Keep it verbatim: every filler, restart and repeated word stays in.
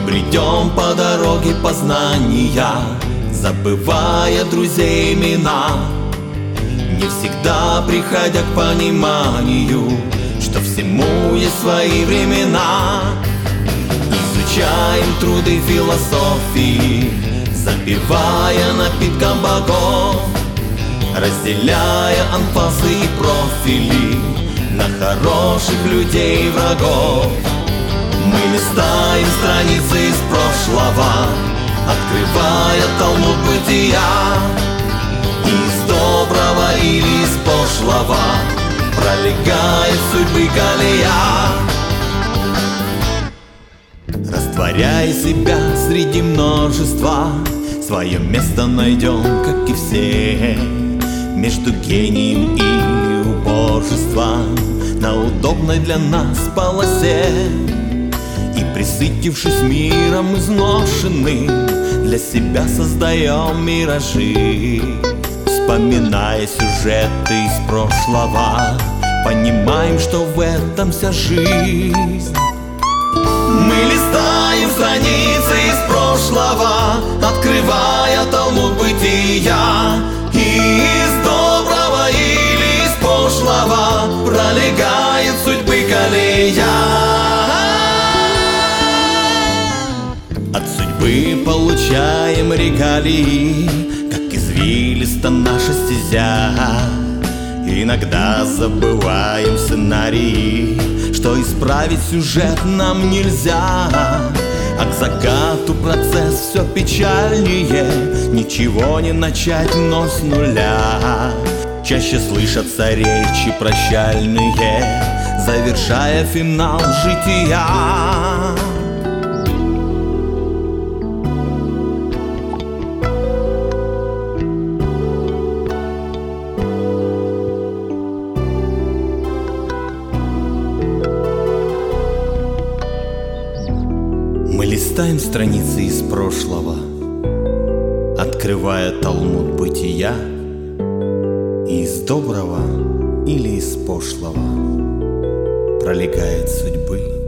бредем по дороге познания, забывая друзей имена, не всегда приходя к пониманию, что всему есть свои времена. Изучаем труды философии, запивая напитком богов, разделяя анфасы и профили на хороших людей и врагов. Мы листаем страницы из прошлого, открывая талмуд бытия. Из доброго или из пошлого пролегает судьбы колея. Растворяя себя среди множества, свое место найдем, как и все, между гением и убожеством, на удобной для нас полосе. И присытившись миром изношенным, для себя создаем миражи. Вспоминая сюжеты из прошлого, понимаем, что в этом вся жизнь. Мы листаем страницы из прошлого, открывая талмуд бытия. И из доброго или из пошлого пролегает судьбы колея. От судьбы получаем регалии, как извилиста наша стезя. Иногда забываем сценарии, что исправить сюжет нам нельзя. А к закату процесс все печальнее, ничего не начать вновь с нуля. Чаще слышатся речи прощальные, завершая финал жития. Мы листаем страницы из прошлого, открывая талмуд бытия. И из доброго или из пошлого пролегает судьбы